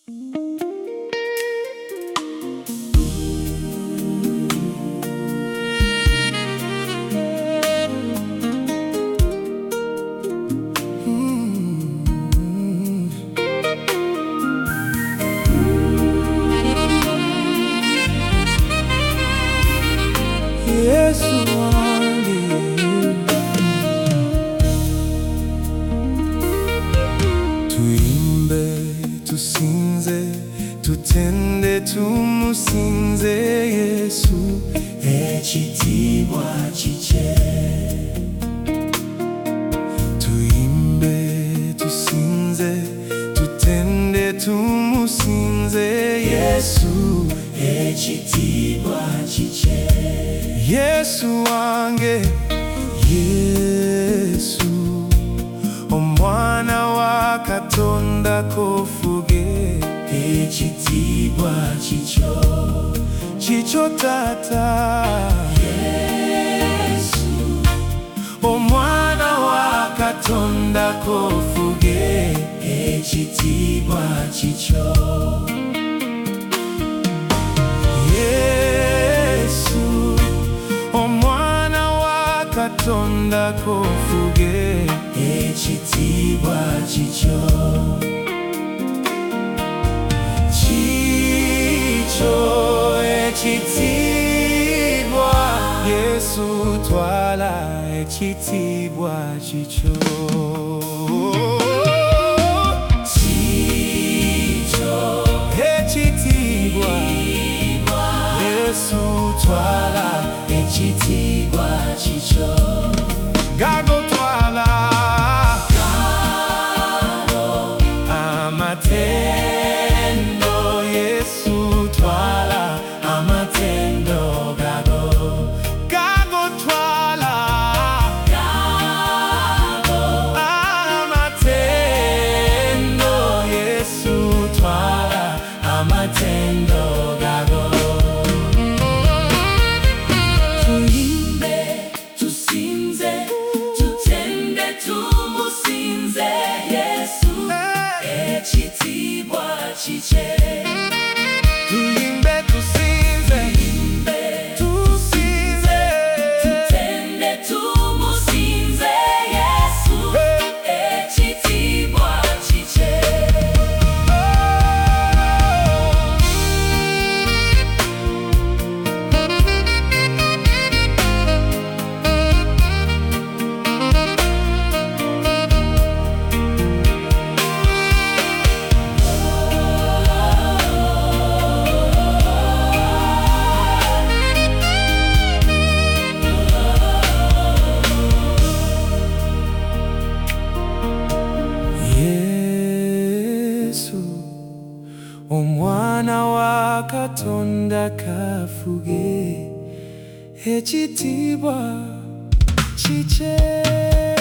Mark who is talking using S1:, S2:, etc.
S1: Yesu wangu, tuimbe, tusinze, tutende, tumusinze Yesu
S2: ekitiibwa kikye.
S1: Tuimbe, tusinze, tutende, tumusinze Yesu
S2: ekitiibwa kikye.
S1: Yesu wange, Yesu omwana wa Katonda kofuge,
S2: ekitiibwa kikyo,
S1: kikyo Tata.
S2: Yesu
S1: omwana wa Katonda kofuge,
S2: ekitiibwa kikyo.
S1: Yesu omwana wa Katonda kofuge,
S2: ekitiibwa kikyo,
S1: kikyo ekitiibwa. Yesu twala ekitiibwa kikyo,
S2: kikyo
S1: ekitiibwa. Yesu twala
S2: ekitiibwa kikyo.
S1: gago twala amatendo. Yesu twala
S2: Amatendo gago,
S1: gago twala amatendo. Yesu twala
S2: amatendo gago. Tuimbe, tusinze, tutende, tumusinze Yesu ekitiibwa kikye.
S1: tuimbe, tusinze, tusinze
S2: Tutende, tumusinze Yesu ekitiibwa kikye.
S1: Yesu omwana wa Katonda kafuge, ekitiibwa kikye.